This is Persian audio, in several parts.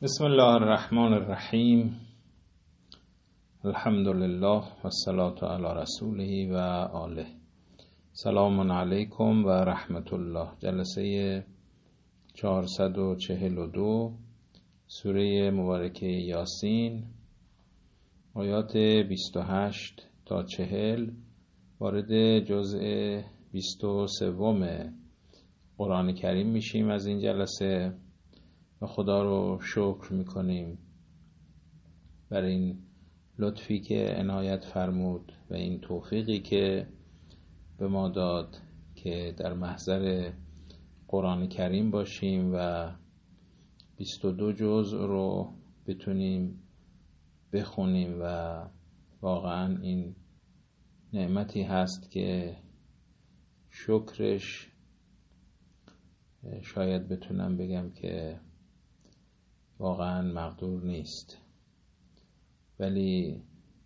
بسم الله الرحمن الرحیم. الحمد لله و الصلاة علی رسوله و آله. سلام علیکم و رحمت الله. جلسه 442 سوره مبارکه یاسین، آیات 28 تا 40 وارد جزء 23 قرآن کریم میشیم. از این جلسه و خدا رو شکر میکنیم بر این لطفی که عنایت فرمود و این توفیقی که به ما داد که در محضر قرآن کریم باشیم و 22 جزء رو بتونیم بخونیم و واقعا این نعمتی هست که شکرش شاید بتونم بگم که واقعا مقدور نیست، ولی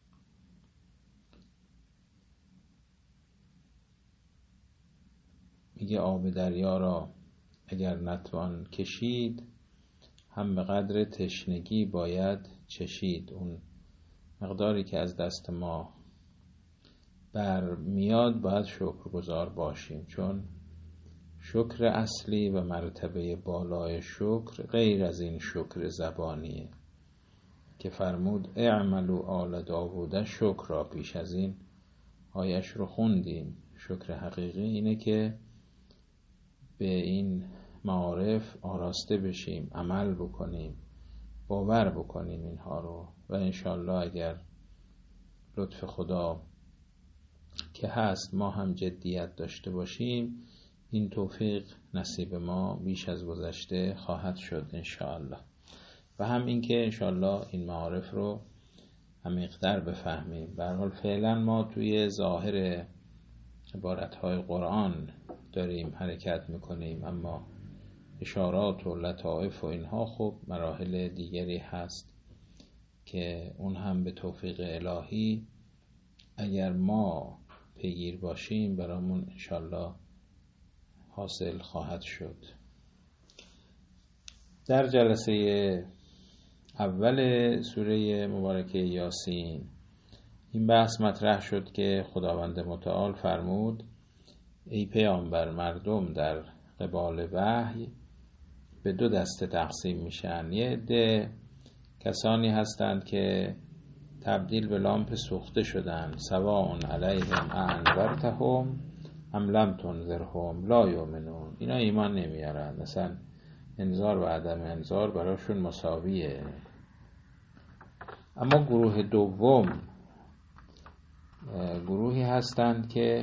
میگه آب دریا را اگر نتوان کشید، هم به قدر تشنگی باید چشید. اون مقداری که از دست ما بر میاد باید شکرگزار باشیم، چون شکر اصلی و مرتبه بالای شکر غیر از این شکر زبانیه که فرمود اعملوا آل داوود شکرا. پیش از این آیش رو خوندیم. شکر حقیقی اینه که به این معارف آراسته بشیم، عمل بکنیم، باور بکنیم اینها رو و انشالله اگر لطف خدا که هست ما هم جدیت داشته باشیم، این توفیق نصیب ما بیش از گذشته خواهد شد انشاءالله. و هم این که انشاءالله این معارف رو عمیق‌تر بفهمیم. به هر حال فعلا ما توی ظاهر عبارتهای قرآن داریم حرکت میکنیم، اما اشارات و لطائف و اینها خب مراحل دیگری هست که اون هم به توفیق الهی اگر ما پیگیر باشیم برامون انشاءالله حاصل خواهد شد. در جلسه اول سوره مبارکه یاسین این بحث مطرح شد که خداوند متعال فرمود ای پیامبر، مردم در قبال وحی به دو دسته تقسیم میشن. یه عده کسانی هستند که تبدیل به لامپ سوخته شدن، سواء علیهم انذرتهم ام لم تنذرهم لا یؤمنون. اینا ایمان نمیارن، مثلا انذار و عدم انذار براشون مساویه. اما گروه دوم گروهی هستند که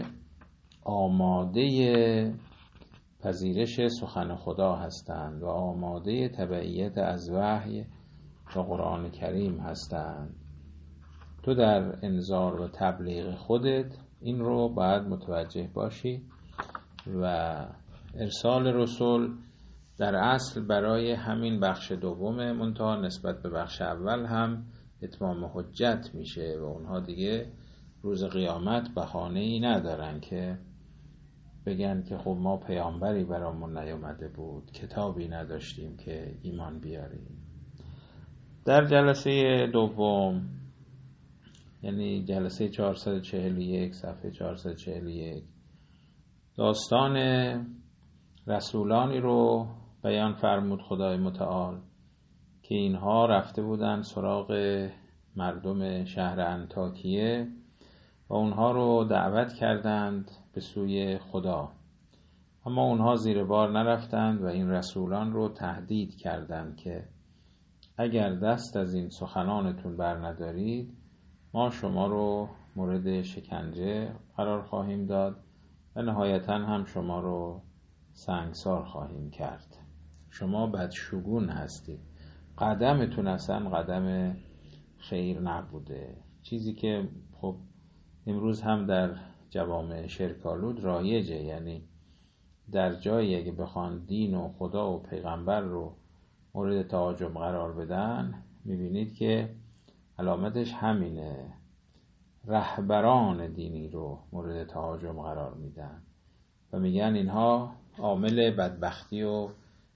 آماده پذیرش سخن خدا هستند و آماده تبعیت از وحی و قرآن کریم هستند. تو در انذار و تبلیغ خودت این رو باید متوجه باشی و ارسال رسول در اصل برای همین بخش دومه، منتها نسبت به بخش اول هم اتمام حجت میشه و اونها دیگه روز قیامت بهانه‌ای ندارن که بگن که خب ما پیامبری برامون نیامده بود، کتابی نداشتیم که ایمان بیاریم. در جلسه دوم یعنی جلسه 441 صفحه 441 داستان رسولانی رو بیان فرمود خدای متعال که اینها رفته بودن سراغ مردم شهر انطاکیه و اونها رو دعوت کردند به سوی خدا، اما اونها زیر بار نرفتند و این رسولان رو تهدید کردند که اگر دست از این سخنانتون بر ندارید ما شما رو مورد شکنجه قرار خواهیم داد و نهایتاً هم شما رو سنگسار خواهیم کرد. شما بدشگون هستید، قدمتون اصلا قدم خیر نبوده. چیزی که خب امروز هم در جوامع شرک‌آلود رایجه، یعنی در جایی اگه بخوان دین و خدا و پیغمبر رو مورد تهاجم قرار بدن میبینید که علامتش همینه، رهبران دینی رو مورد تهاجم قرار میدن و میگن اینها عامل بدبختی و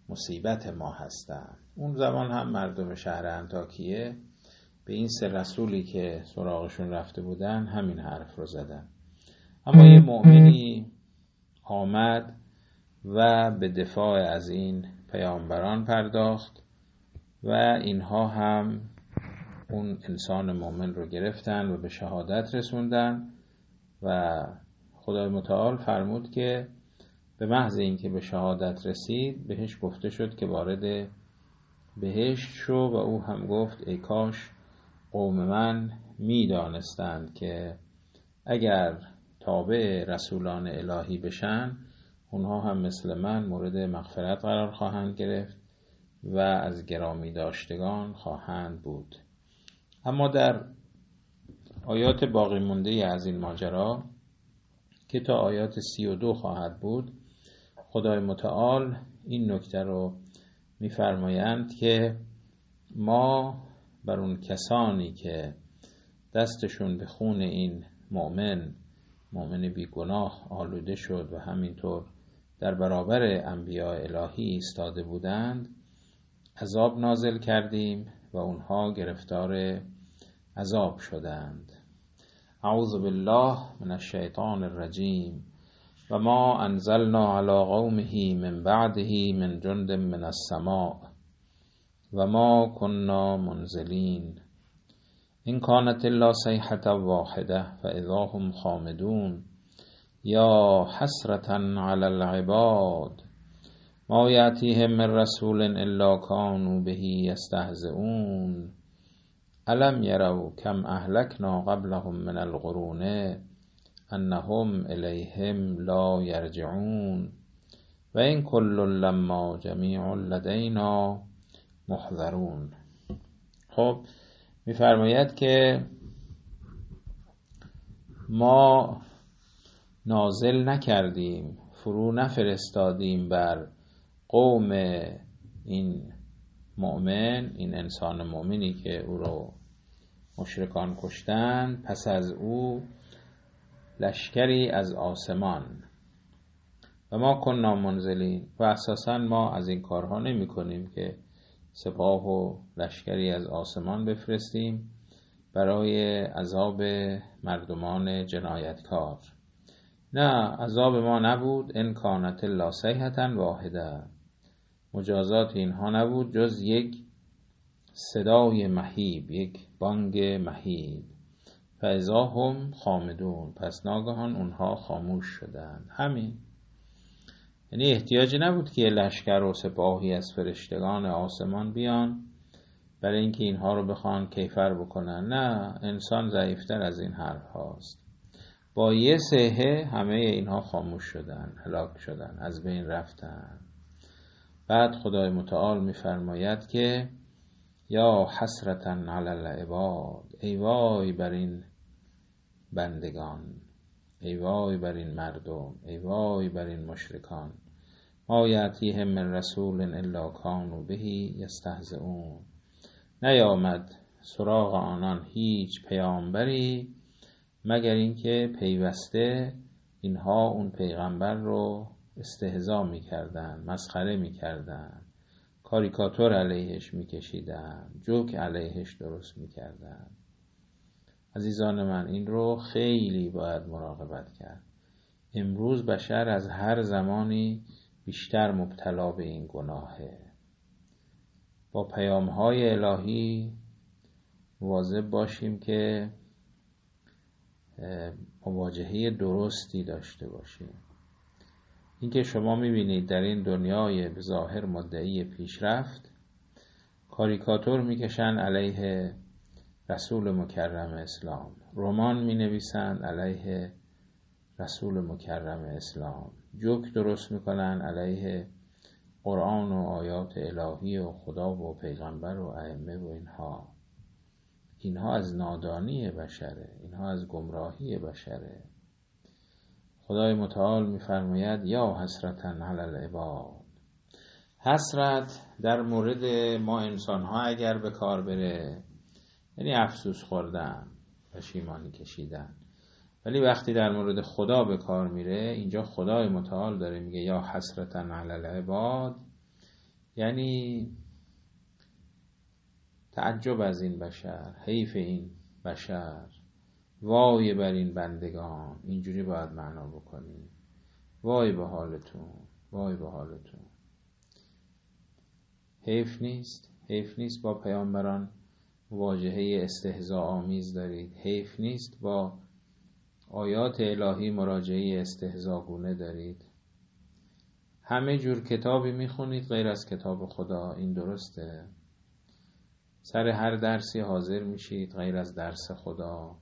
مصیبت ما هستند. اون زمان هم مردم شهر انطاکیه به این 3 رسولی که سراغشون رفته بودن همین حرف رو زدن. اما یه مؤمنی آمد و به دفاع از این پیامبران پرداخت و اینها هم اون انسان مؤمن رو گرفتن و به شهادت رسوندن و خدای متعال فرمود که به محض اینکه به شهادت رسید بهش گفته شد که وارد بهشت شو و او هم گفت ای کاش قوم من می‌دانستند که اگر تابع رسولان الهی بشن اونها هم مثل من مورد مغفرت قرار خواهند گرفت و از گرامی داشتگان خواهند بود. اما در آیات باقی مونده از این ماجرا که تا آیات 32 خواهد بود خدای متعال این نکته رو می‌فرمایند که ما بر اون کسانی که دستشون به خون این مؤمن بیگناه آلوده شد و همینطور در برابر انبیاء الهی ایستاده بودند عذاب نازل کردیم و اونها گرفتار عذاب شدند. اعوذ بالله من الشیطان الرجیم و ما انزلنا علی قومه من بعده من جند من السماء و ما كنا منزلین ان كانت الا صیحة واحده فاذا هم خامدون یا حسرة علی العباد ما یأتیهم من رسول الا كانوا به یستهزئون الم یروا کم اهلکنا قبلهم من القرون انهم الیهم لا یرجعون و این کل لما جمیع لدینا محضرون. خب می‌فرماید که ما نازل نکردیم، فرو نفرستادیم بر قوم این مؤمن، این انسان مؤمنی که او رو مشرکان کشتند، پس از او لشکری از آسمان و ما کننا منزلین و اساساً ما از این کارها نمی کنیم که سپاه و لشکری از آسمان بفرستیم برای عذاب مردمان جنایتکار. نه، عذاب ما نبود ان کانت الا صیحة واحده، مجازات اینها نبود جز یک صدای مهیب، یک بانگ مهیب. فاذا هم خامدون، پس ناگهان اونها خاموش شدند. همین، یعنی احتیاجی نبود که لشکر و سپاهی از فرشتگان آسمان بیان برای اینکه اینها رو بخوان کیفر بکنن. نه، انسان ضعیفتر از این حرف هاست. با یه صیحه همه اینها خاموش شدن، هلاک شدن، از بین رفتن. بعد خدای متعال میفرماید که یا حسرة علی العباد، ای وای بر این بندگان، ای وای بر این مردم، ای وای بر این مشرکان. ما یأتیهم من رسول الا کانوا به یستهزئون، نیامد سراغ آنان هیچ پیامبری مگر اینکه پیوسته اینها اون پیغمبر رو استهزا میکردن، مسخره میکردن، کاریکاتور علیهش میکشیدن، جوک علیهش درست میکردن. عزیزان من، این رو خیلی باید مراقبت کرد. امروز بشر از هر زمانی بیشتر مبتلا به این گناهه. با پیام‌های الهی مواظب باشیم که مواجهه درستی داشته باشیم. اینکه شما می‌بینید در این دنیای به ظاهر مدعی پیشرفت کاریکاتور می‌کشن علیه رسول مکرم اسلام، رمان می‌نویسن علیه رسول مکرم اسلام، جوک درست می‌کنن علیه قرآن و آیات الهی و خدا و پیغمبر و ائمه و اینها از نادانی بشره، اینها از گمراهی بشره. خدای متعال می‌فرماید یا حسرة علی العباد. حسرت در مورد ما انسان‌ها اگر به کار بره یعنی افسوس خوردن، پشیمانی کشیدن، ولی وقتی در مورد خدا به کار میره، اینجا خدای متعال داره میگه یا حسرة علی العباد، یعنی تعجب از این بشر، حیف این بشر، وای بر این بندگان. اینجوری باید معنا بکنی. وای به حالتون، وای به حالتون. حیف نیست با پیامبران مواجهه استهزاء آمیز دارید. حیف نیست با آیات الهی مراجعه استهزاگونه دارید. همه جور کتابی میخونید غیر از کتاب خدا. این درسته؟ سر هر درسی حاضر میشید غیر از درس خدا.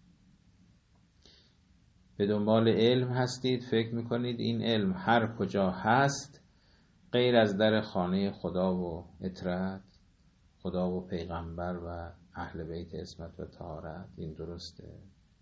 به دنبال علم هستید، فکر میکنید این علم هر کجا هست غیر از در خانه خدا و اطرت، خدا و پیغمبر و اهل بیت عصمت و طهارت. این درسته؟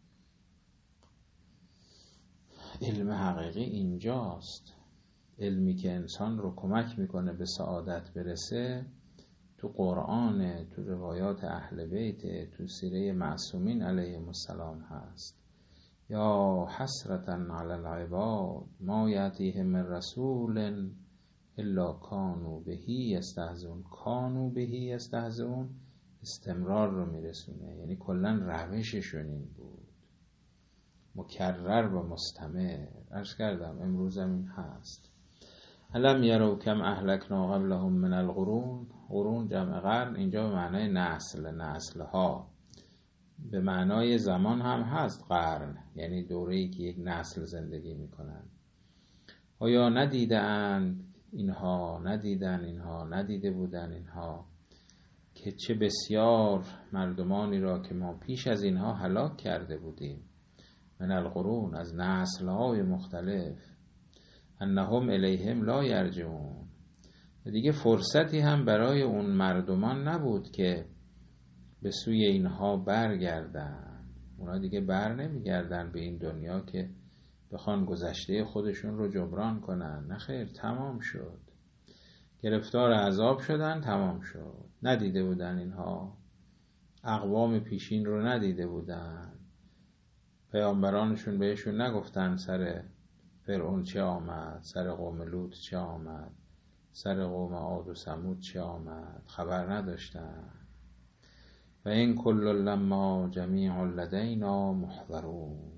علم حقیقی اینجاست. علمی که انسان رو کمک میکنه به سعادت برسه تو قرآن، تو روایات اهل بیت، تو سیره معصومین علیهم السلام هست. یا حسرتا علی العباد ما یأتیهم من رسول الا کانوا بهی یستهزئون. کانوا بهی یستهزئون استمرار رو میرسونه، یعنی کلا روششون این بود، مکرر و مستمر. عرض کردم امروز هم این هست. الم یروا کم اهلکنا قبلهم من القرون. قرون جمع قرن، اینجا به معنای نسلها. به معنای زمان هم هست قرن، یعنی دوره‌ای که یک نسل زندگی میکنن. آیا ندیده بودن اینها که چه بسیار مردمانی را که ما پیش از اینها هلاک کرده بودیم، من القرون، از نسل‌های مختلف، انهم الیهم لا یرجعون. دیگه فرصتی هم برای اون مردمان نبود که به سوی اینها برگردن. اونا دیگه بر نمیگردن به این دنیا که بخوان گذشته خودشون رو جبران کنن. نه خیر، تمام شد. گرفتار عذاب شدن، تمام شد. ندیده بودن اینها، اقوام پیشین رو ندیده بودن. پیامبرانشون بهشون نگفتن سر فرعون چه آمد، سر قوم لوط چه آمد، سر قوم عاد و ثمود چه آمد. خبر نداشتن. و این کل لما جمیع لدینا محضرون.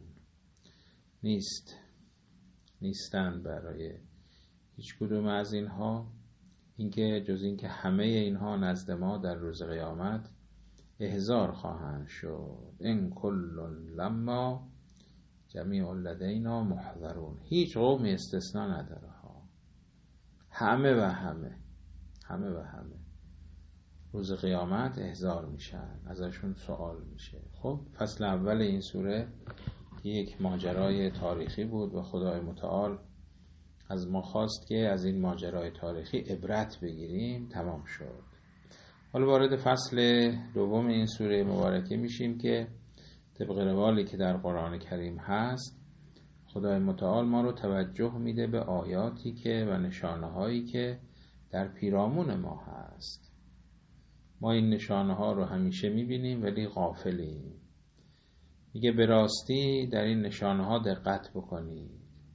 نیستن برای هیچ کدوم از اینها جز اینکه همه اینها نزد ما در روز قیامت احضار خواهند شد. این کل لما جمیع لدینا محضرون. هیچ قومی استثناء نداره ها. همه و همه روز قیامت احضار میشن، ازشون سوال میشه. خب فصل اول این سوره یک ماجرای تاریخی بود و خدای متعال از ما خواست که از این ماجرای تاریخی عبرت بگیریم. تمام شد. حالا وارد فصل دوم این سوره مبارکه میشیم که طبق روالی که در قرآن کریم هست، خدای متعال ما رو توجه میده به آیاتی که و نشانه هایی که در پیرامون ما هست. ما این نشانه ها رو همیشه میبینیم ولی غافلیم. میگه به راستی در این نشانه ها دقت بکنید.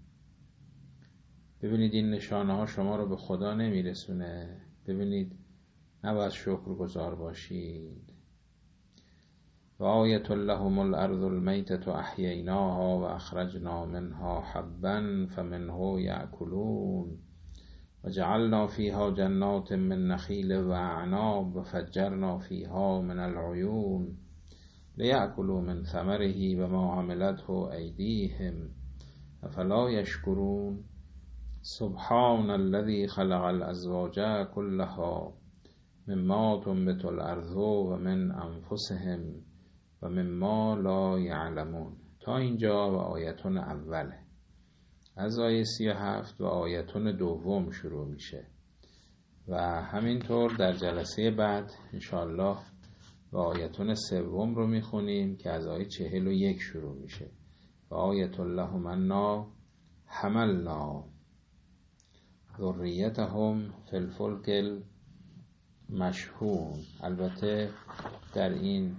ببینید این نشانه ها شما رو به خدا نمیرسونه. ببینید نباید شکرگزار باشید. و آیت لهم الارض المیتة احییناها و اخرجنا منها حبا فمنه یأکلون و جعلنا فیها جنات من نخیل و اعناب و فجرنا فیها من العیون لیأکلوا من ثمره و ما عملته ایدیهم افلا یشکرون. سبحان الذی خلق الازواج كلها مما تنبت الارض و من انفسهم و مما لا یعلمون. تا اینجا و آیتون اوله. از آیه 37 و آیتون دوم شروع میشه و همینطور در جلسه بعد انشاءالله و آیتون سوم رو میخونیم که از آیه 41 شروع میشه. و آیت لهم انا حملنا ذریتهم فی الفلک المشحون. البته در این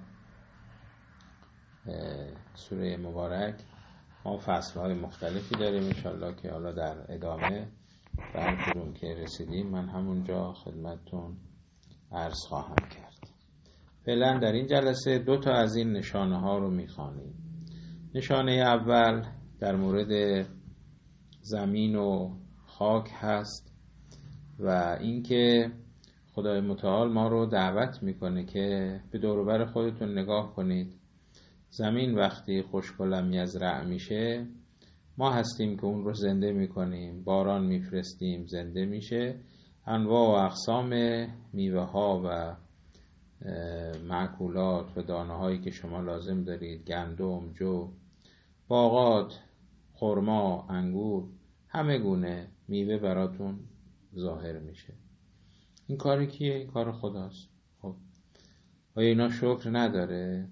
سوره مبارک ما فصلهای مختلفی داریم انشاءالله که حالا در ادامه به هر کدوم که رسیدیم من همونجا خدمتتون عرض خواهم کرد. فعلا در این جلسه 2 از این نشانه ها رو میخوانیم. نشانه اول در مورد زمین و خاک هست و اینکه خدای متعال ما رو دعوت میکنه که به دور و بر خودتون نگاه کنید. زمین وقتی خشک و لم یزرع میشه ما هستیم که اون رو زنده میکنیم، باران میفرستیم زنده میشه، انواع و اقسام میوه ها و معکولات و دانه هایی که شما لازم دارید، گندم، جو، باغات، خرما، انگور، همه گونه میوه براتون ظاهر میشه. این کاری کیه؟ این کار خداست. خب آیا اینا شکر نداره؟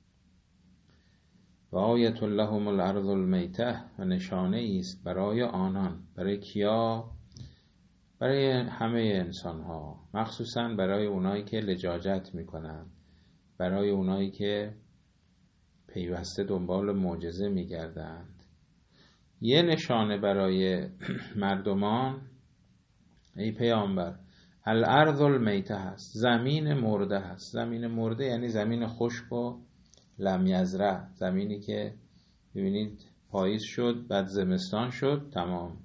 و آیت لهم الارض المیته، و نشانه است برای آنان. برای کیا؟ برای همه انسان ها، مخصوصا برای اونایی که لجاجت میکنن، برای اونایی که پیوسته دنبال معجزه میگردند. یه نشانه برای مردمان ای پیامبر، الارض المیته هست، زمین مرده هست. زمین مرده یعنی زمین خشک و لم یزرع، زمینی که ببینید پاییز شد بعد زمستان شد تمام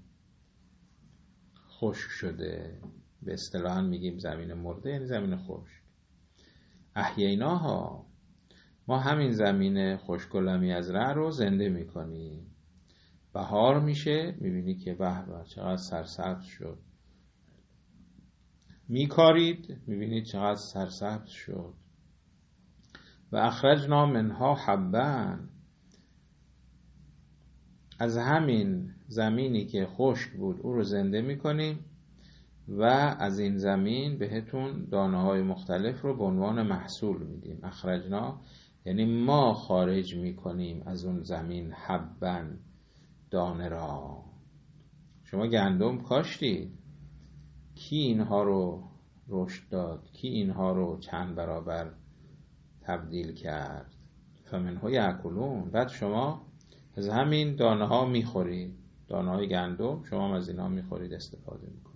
خشک شده. به اصطلاح میگیم زمین مرده یعنی زمین خشک. احییناها، ما همین زمین خشک و لم یزرع رو زنده میکنیم. بهار میشه میبینی که به به چقدر سرسبز شد. میکارید میبینید چقدر سرسبز شد. و اخرجنا منها حبا، از همین زمینی که خشک بود او رو زنده میکنیم و از این زمین بهتون دانه های مختلف رو به عنوان محصول میدیم. اخرجنا یعنی ما خارج میکنیم از اون زمین حبا، دانه را. شما گندم کاشتید، کی اینها رو رشد داد؟ کی اینها رو چند برابر تبدیل کرد؟ فمنه یأکلون، بعد شما از همین دانه ها میخورید، دانه های گندم شما از اینها میخورید، استفاده میکنید.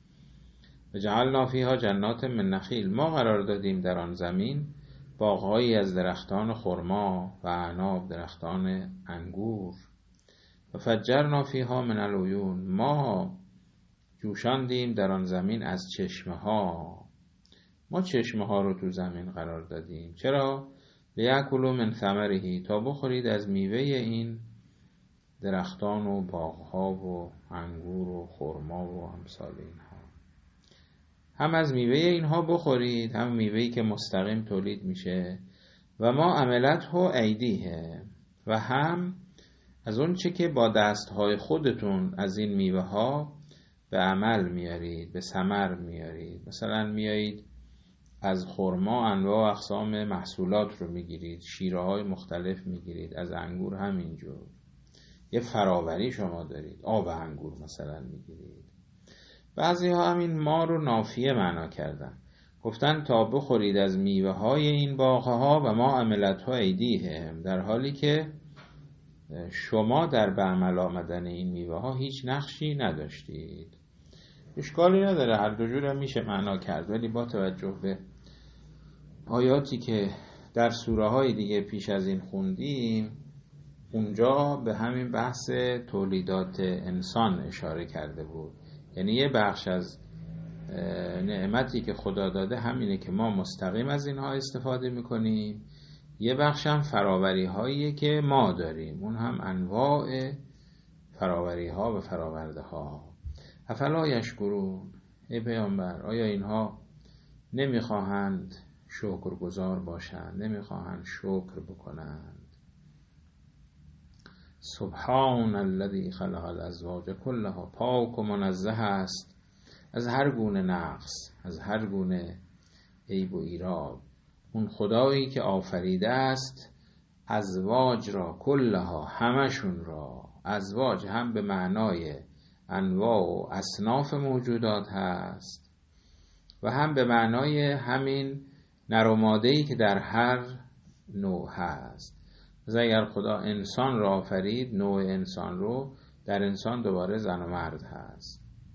و جعلنا فیها جنات من نخیل، ما قرار دادیم در آن زمین باغهایی از درختان خرما و اعناب، درختان انگور. و فجرنا فیها من العیون، ما جوشاندیم در آن زمین از چشمه ها. ما چشمه ها رو تو زمین قرار دادیم. چرا؟ لیأکلوا من ثمره، تا بخورید از میوه این درختان و باغها و انگور و خرما و امثال اینها. هم از میوه اینها بخورید، هم میوهی که مستقیم تولید میشه و ما عملته ایدیه، و هم از اون چه که با دستهای خودتون از این میوه ها به عمل میارید، به ثمر میارید. مثلا میایید از خرما انواع و اقسام محصولات رو میگیرید، شیره های مختلف میگیرید، از انگور همینجور. یه فراوری شما دارید، آب انگور مثلا میگیرید. بعضی ها همین ما رو نافیه معنا کردن، گفتن تا بخورید از میوه های این باغه ها و ما عملت ها ایدیهم، در حالی که شما در به عمل آمدن این میوه ها هیچ نقشی نداشتید. اشکالی نداره، هر دو جور میشه معنا کرد، ولی با توجه به آیاتی که در سوره های دیگه پیش از این خوندیم، اونجا به همین بحث تولیدات انسان اشاره کرده بود. یعنی یه بخش از نعمتی که خدا داده همینه که ما مستقیم از اینها استفاده میکنیم، یه بخش هم فراوری هاییه که ما داریم، اون هم انواع فراوری ها و فراورده ها. افلا یشکرون، ای پیامبر آیا اینها نمیخواهند شکرگزار باشند، نمیخواهند شکر بکنند؟ سبحان الذی خلق الازواج کلها، پاک و منزه است از هر گونه نقص، از هر گونه عیب و ایراد. اون خدایی که آفریده است ازواج را کلها، همشون را. ازواج هم به معنای انواع و اصناف موجودات هست و هم به معنای همین نر و ماده‌ای که در هر نوع هست. مثلا اگر خدا انسان را آفرید، نوع انسان رو، در انسان دوباره زن و مرد هست.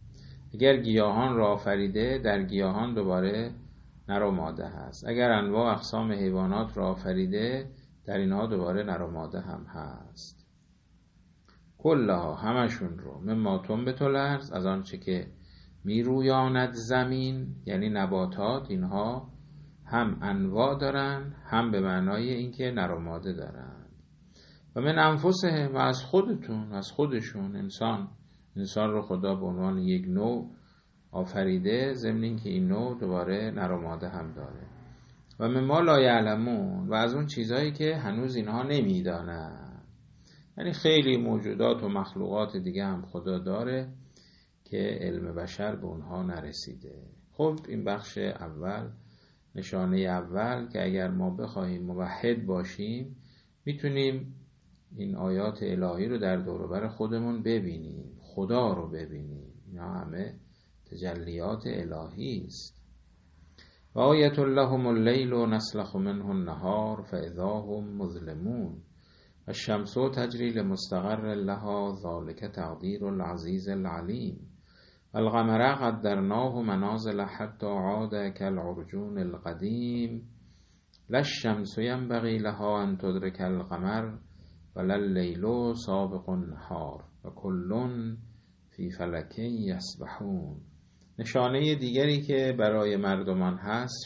اگر گیاهان را آفریده، در گیاهان دوباره نر و ماده هست. اگر انواع اقسام حیوانات را آفریده، در اینها دوباره نر و ماده هم هست. کلها همشون رو مما تنبت الارض، از آنچه که میرویاند زمین، یعنی نباتات، اینها هم انواع دارن، هم به معنای اینکه نر و ماده دارن. و من انفسهم، و از خودتون، از خودشون. انسان رو خدا به عنوان یک نوع آفریده، ضمن اینکه این نوع دوباره نر و ماده هم داره. و مما لا یعلمون، و از اون چیزهایی که هنوز اینها نمیدانن. یعنی خیلی موجودات و مخلوقات دیگه هم خدا داره که علم بشر به اونها نرسیده. خب این بخش اول، نشانه اول که اگر ما بخواهیم موحد باشیم، میتونیم این آیات الهی رو در دور و بر خودمون ببینیم، خدا رو ببینیم. اینا همه تجلیات الهی است. و آیت لهم اللیل نسلخ منه النهار فاذا هم مظلمون و الشمس تجری لمستقر لها ذلک تقدیر العزیز العلیم و القمر قدرناه منازل حتی عاد کالعرجون القدیم لا الشمس ینبغی لها ان تدرک القمر ولا اللیل سابق النهار و کل فی فلک یسبحون. نشانه دیگری که برای مردمان هست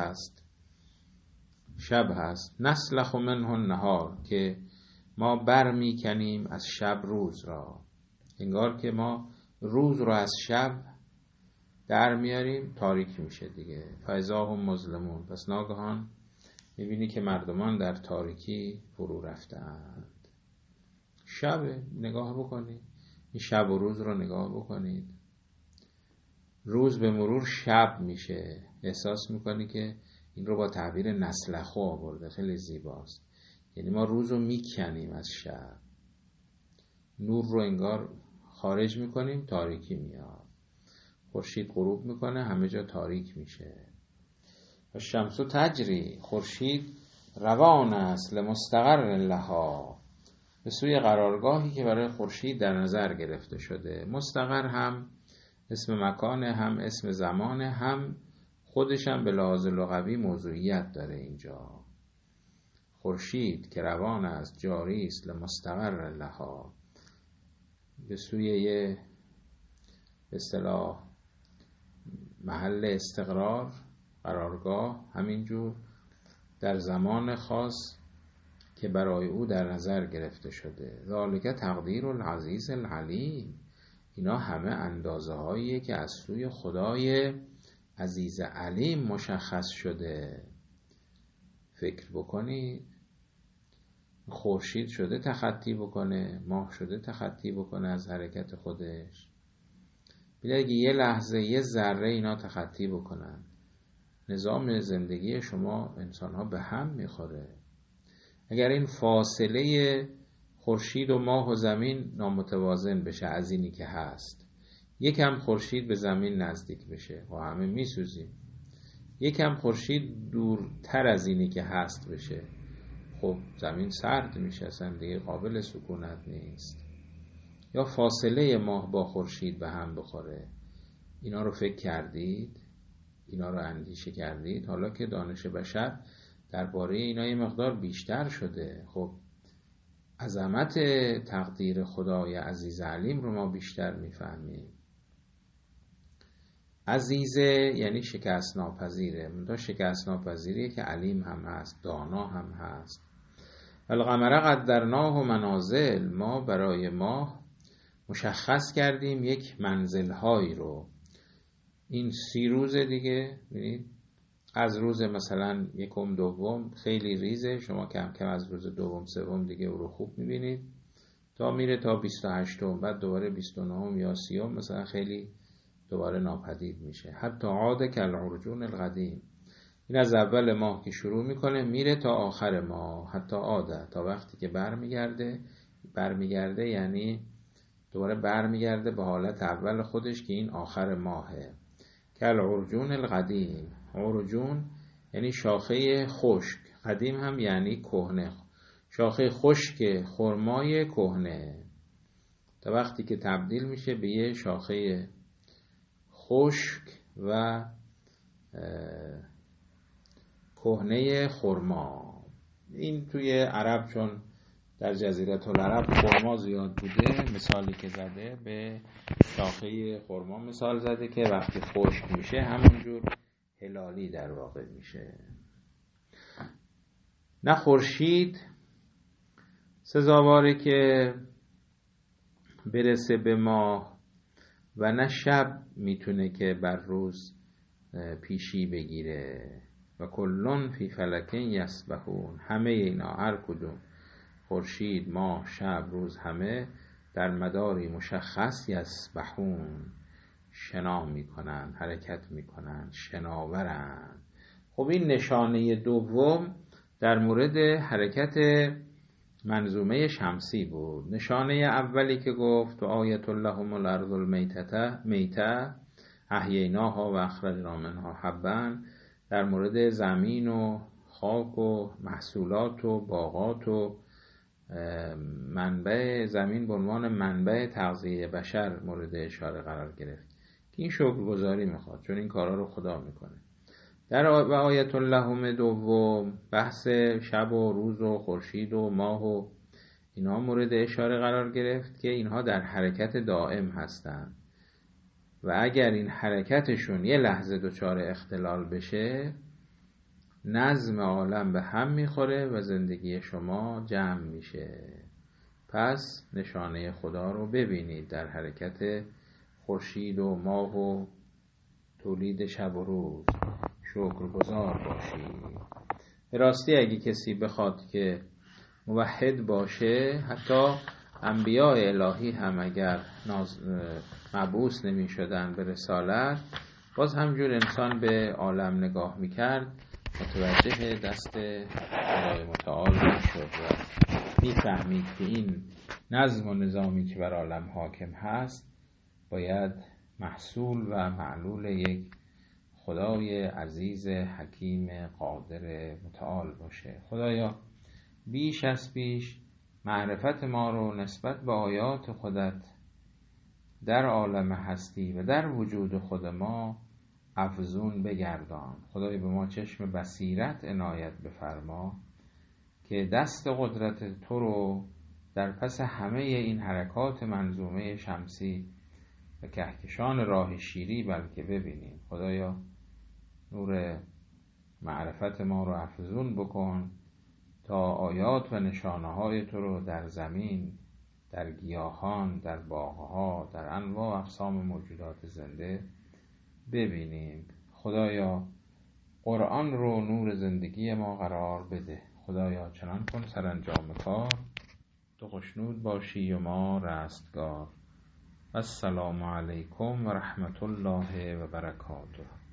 شب هست. نسلخ منه النهار، که ما بر میکنیم از شب روز را. انگار که ما روز را از شب در میاریم، تاریک میشه دیگه. فاذا هم مظلمون، پس ناگهان میبینی که مردمان در تاریکی فرو رفتند. شب نگاه بکنید، این شب و روز رو نگاه بکنید. روز به مرور شب میشه، احساس میکنی که این رو با تعبیر نسلخو آورده، خیلی زیباست. یعنی ما روز رو میکنیم از شب، نور رو انگار خارج میکنیم، تاریکی میاد. خورشید غروب میکنه، همه جا تاریک میشه. و شمس تجری، خورشید روان است، لمستقر لها، به سوی قرارگاهی که برای خورشید در نظر گرفته شده. مستقر هم اسم مکان، هم اسم زمان، هم خودش هم به لحاظ لغوی موضوعیت داره. اینجا خورشید که روان است، جاری است، لمستقر لها، به سوی یه به اصطلاح محل استقرار، قرارگاه، همینجور در زمان خاص که برای او در نظر گرفته شده. ذالک تقدیر العزیز العلیم، اینا همه اندازه هاییه که از سوی خدای عزیز علیم مشخص شده. فکر بکنید، خورشید شده تخطی بکنه، ماه شده تخطی بکنه از حرکت خودش. بله اگه یه لحظه، یه ذره اینا تخطی بکنن، نظام زندگی شما انسان ها به هم میخوره. اگر این فاصله خورشید و ماه و زمین نامتوازن بشه از اینی که هست، یکم خورشید به زمین نزدیک بشه و همه میسوزیم، یکم خورشید دورتر از اینی که هست بشه، خب زمین سرد میشه، اصلا دیگه قابل سکونت نیست. یا فاصله ماه با خورشید به هم بخوره. اینا رو فکر کردید؟ اینا رو اندیشه کردید؟ حالا که دانش بشر درباره اینا یه مقدار بیشتر شده، خب عظمت تقدیر خدای عزیز علیم رو ما بیشتر میفهمیم. عزیزه یعنی شکست ناپذیره، منتها شکست ناپذیریه که علیم هم هست، دانا هم هست. القمر قدرناه منازل، ما برای ماه مشخص کردیم یک منزل‌هایی رو. این 30 روز دیگه، ببینید از روز مثلا یکم دوم خیلی ریزه، شما کم کم از روز دوم سوم دیگه او رو خوب میبینید، تا میره تا 28م، بعد دوباره 29م یا 30م مثلا خیلی دوباره ناپدید میشه. حتی عاد کالعرجون القدیم، این از اول ماه که شروع میکنه میره تا آخر ماه، حتی عاده، تا وقتی که برمیگرده یعنی دوباره برمیگرده به حالت اول خودش که این آخر ماهه. کالعرجون القدیم، عرجون یعنی شاخه خشک، قدیم هم یعنی کهنه، شاخه خشک خرمای کهنه، تا وقتی که تبدیل میشه به یه شاخه خشک و کهنه خرما. این توی عرب چون در جزیره العرب خرما زیاد بوده، مثالی که زده به شاخه خرما مثال زده که وقتی خشک میشه همونجور هلالی در واقع میشه. نه خورشید سزاواره که برسه به ماه و نه شب میتونه که بر روز پیشی بگیره. و کلون فی فلکن یسبحون، همه اینا، هر کدوم، خورشید، ماه، شب، روز، همه در مداری مشخص یسبحون، شنا میکنن، حرکت میکنن، شناورن. خب این نشانه دوم در مورد حرکت منظومه شمسی بود. نشانه اولی که گفت و آیت لهم الارض المیته احییناها و اخرجنا منها حبا، در مورد زمین و خاک و محصولات و باغات و منبع زمین به عنوان منبع تغذیه بشر مورد اشاره قرار گرفت که این شکرگزاری میخواد، چون این کارا رو خدا میکنه. در آیت لهم دوم بحث شب و روز و خورشید و ماه و اینا مورد اشاره قرار گرفت که اینها در حرکت دائم هستند و اگر این حرکتشون یه لحظه دچار اختلال بشه، نظم عالم به هم میخوره و زندگی شما جمع میشه. پس نشانه خدا رو ببینید در حرکت خورشید و ماه و تولید شب و روز، شکرگزار باشید. به راستی اگه کسی بخواد که موحد باشه، حتی انبیاء الهی هم اگر مبعوث نمی شدن به رسالت، باز همجور انسان به عالم نگاه میکرد، متوجه دست خدای متعال میشد و میفهمید که این نظم و نظامی که بر عالم حاکم هست باید محصول و معلول یک خدای عزیز حکیم قادر متعال باشه. خدایا بیش از پیش معرفت ما رو نسبت به آیات خودت در عالم هستی و در وجود خود ما افزون بگردان. خدای به ما چشم بصیرت عنایت بفرما که دست قدرت تو رو در پس همه این حرکات منظومه شمسی و کهکشان راه شیری بلکه ببینیم. خدایا نور معرفت ما رو افزون بکن تا آیات و نشانه های تو رو در زمین، در گیاهان، در باغها، در انواع اقسام موجودات زنده ببینیم. خدایا قرآن رو نور زندگی ما قرار بده. خدایا چنان کن سرانجام کار تو خوشنود باشی و ما رستگار. السلام علیکم و رحمت الله و برکاته.